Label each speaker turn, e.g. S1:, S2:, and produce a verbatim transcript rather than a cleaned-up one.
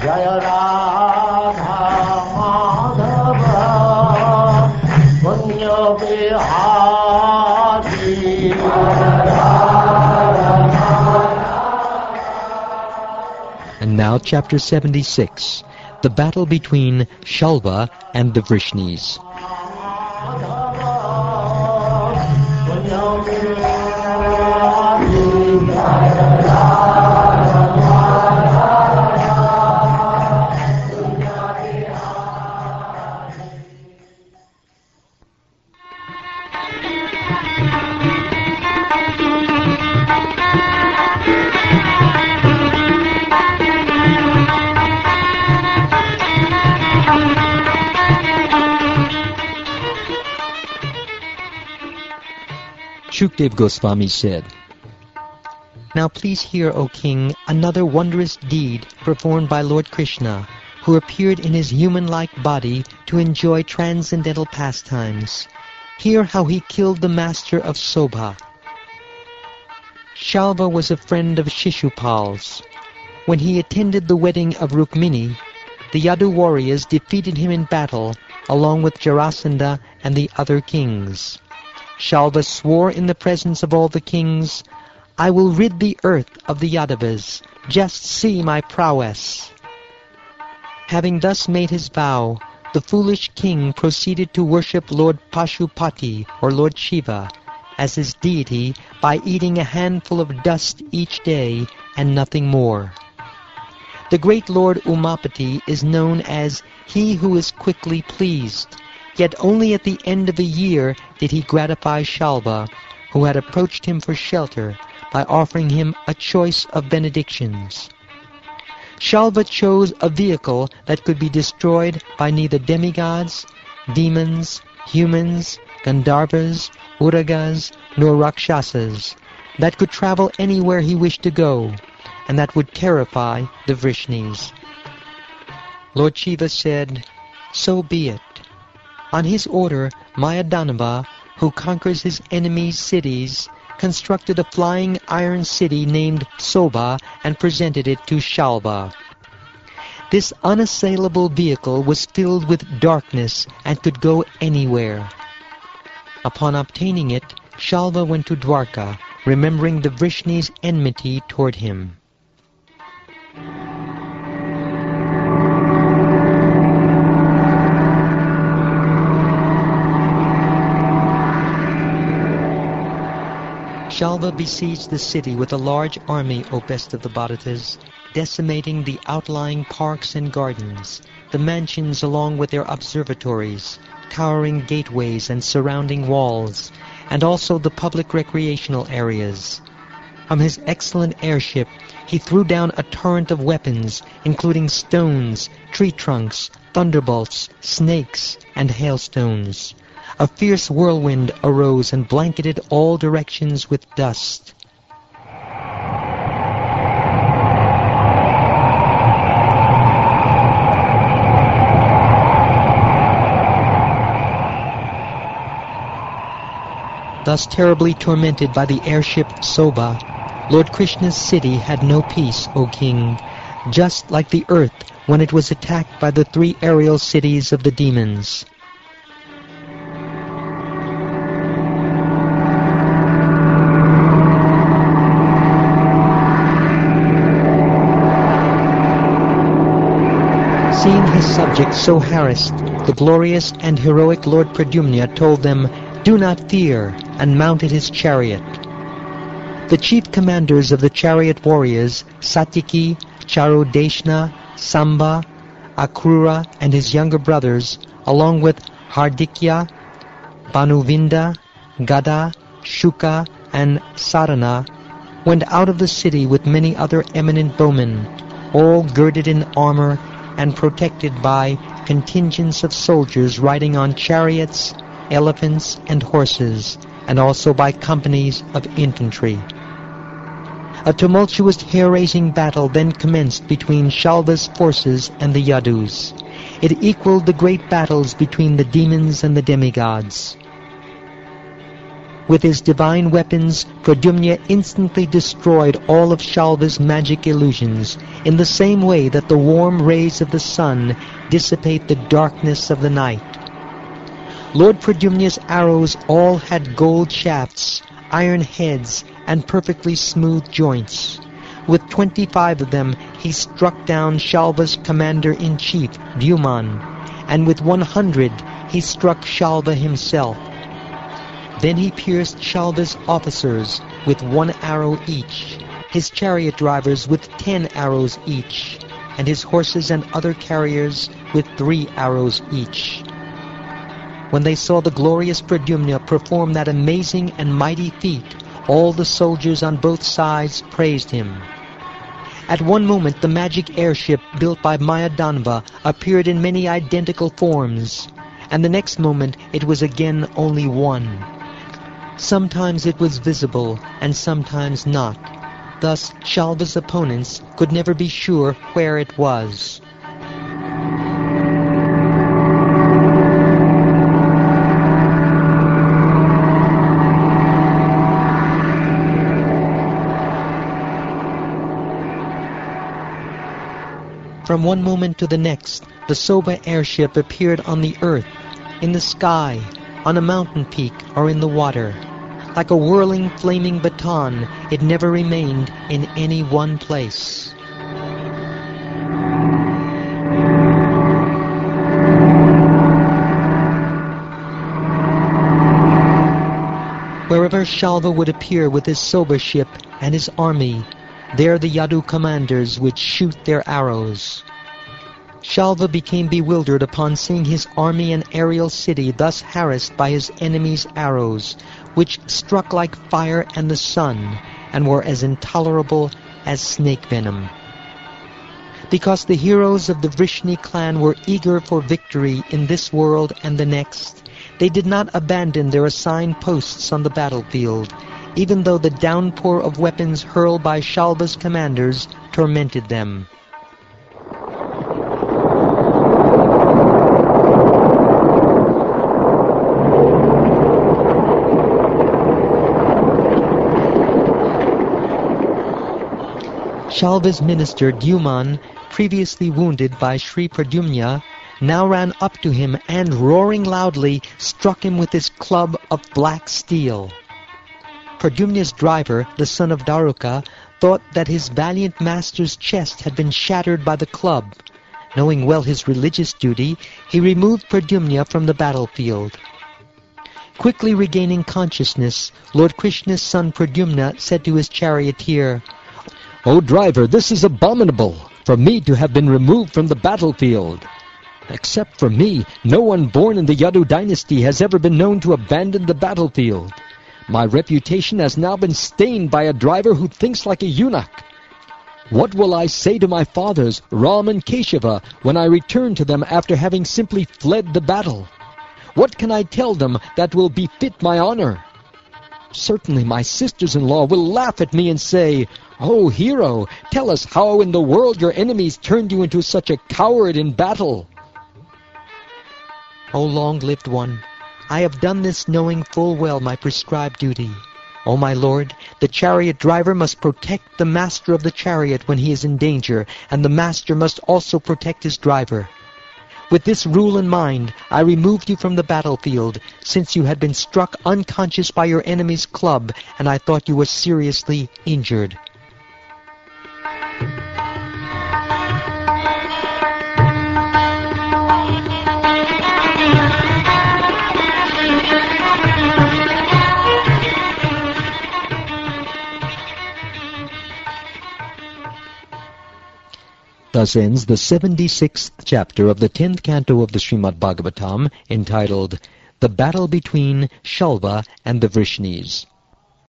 S1: Jaya Radha Madhava Punya Bihari.
S2: And now chapter seventy-six, the battle between Shalva and the Vrishnis. Shukdev Goswami said, "Now please hear, O king, another wondrous deed performed by Lord Krishna, who appeared in his human-like body to enjoy transcendental pastimes. Hear how he killed the master of Sobha. Shalva was a friend of Shishupal's. When he attended the wedding of Rukmini, the Yadu warriors defeated him in battle, along with Jarasandha and the other kings. Shalva swore in the presence of all the kings, 'I will rid the earth of the Yadavas. Just see my prowess.' Having thus made his vow, the foolish king proceeded to worship Lord Pashupati, or Lord Shiva, as his deity by eating a handful of dust each day and nothing more. The great Lord Umapati is known as he who is quickly pleased, yet only at the end of a year did he gratify Shalva, who had approached him for shelter, by offering him a choice of benedictions. Shalva chose a vehicle that could be destroyed by neither demigods, demons, humans, Gandharvas, Uragas, nor Rakshasas, that could travel anywhere he wished to go, and that would terrify the Vrishnis. Lord Shiva said, 'So be it.' On his order, Mayadanava, who conquers his enemies' cities, constructed a flying iron city named Sobha and presented it to Shalva. This unassailable vehicle was filled with darkness and could go anywhere. Upon obtaining it, Shalva went to Dwarka, remembering the Vrishnis' enmity toward him. Shalva besieged the city with a large army, O best of the Bharatas, decimating the outlying parks and gardens, the mansions along with their observatories, towering gateways and surrounding walls, and also the public recreational areas. From his excellent airship, he threw down a torrent of weapons, including stones, tree trunks, thunderbolts, snakes, and hailstones. A fierce whirlwind arose and blanketed all directions with dust. Thus terribly tormented by the airship Sobha, Lord Krishna's city had no peace, O king, just like the earth when it was attacked by the three aerial cities of the demons. Seeing his subjects so harassed, the glorious and heroic Lord Pradyumna told them, "Do not fear," and mounted his chariot. The chief commanders of the chariot warriors, Satyaki, Charudeshna, Samba, Akrura, and his younger brothers, along with Hardikya, Banuvinda, Gada, Shuka, and Sarana, went out of the city with many other eminent bowmen, all girded in armor and protected by contingents of soldiers riding on chariots, elephants, and horses, and also by companies of infantry. A tumultuous hair-raising battle then commenced between Shalva's forces and the Yadus. It equaled the great battles between the demons and the demigods. With his divine weapons, Pradyumna instantly destroyed all of Shalva's magic illusions, in the same way that the warm rays of the sun dissipate the darkness of the night. Lord Pradyumna's arrows all had gold shafts, iron heads, and perfectly smooth joints. With twenty-five of them, he struck down Shalva's commander-in-chief, Dyuman, and with one hundred he struck Shalva himself. Then he pierced Shalva's officers with one arrow each, his chariot drivers with ten arrows each, and his horses and other carriers with three arrows each. When they saw the glorious Pradyumna perform that amazing and mighty feat, all the soldiers on both sides praised him. At one moment the magic airship built by Mayadanva appeared in many identical forms, and the next moment it was again only one. Sometimes it was visible, and sometimes not. Thus Shalva's opponents could never be sure where it was. From one moment to the next, the Soba airship appeared on the earth, in the sky, on a mountain peak, or in the water. Like a whirling, flaming baton, it never remained in any one place. Wherever Shalva would appear with his Soba ship and his army, there the Yadu commanders would shoot their arrows. Shalva became bewildered upon seeing his army and aerial city thus harassed by his enemies' arrows, which struck like fire and the sun, and were as intolerable as snake venom. Because the heroes of the Vrishni clan were eager for victory in this world and the next, they did not abandon their assigned posts on the battlefield, even though the downpour of weapons hurled by Shalva's commanders tormented them. Shalva's minister Dyuman, previously wounded by Sri Pradyumna, now ran up to him and, roaring loudly, struck him with his club of black steel. Pradyumna's driver, the son of Daruka, thought that his valiant master's chest had been shattered by the club. Knowing well his religious duty, he removed Pradyumna from the battlefield. Quickly regaining consciousness, Lord Krishna's son Pradyumna said to his charioteer,
S3: "O driver, this is abominable, for me to have been removed from the battlefield. Except for me, no one born in the Yadu dynasty has ever been known to abandon the battlefield. My reputation has now been stained by a driver who thinks like a eunuch. What will I say to my fathers, Ram and Keshava, when I return to them after having simply fled the battle? What can I tell them that will befit my honor? Certainly my sisters-in-law will laugh at me and say, 'Oh, hero, tell us how in the world your enemies turned you into such a coward in battle.'"
S2: O long-lived one, I have done this knowing full well my prescribed duty. O my lord, the chariot driver must protect the master of the chariot when he is in danger, and the master must also protect his driver. With this rule in mind, I removed you from the battlefield, since you had been struck unconscious by your enemy's club, and I thought you were seriously injured. Thus ends the seventy-sixth chapter of the tenth canto of the Srimad Bhagavatam, entitled The Battle Between Shalva and the Vrishnis.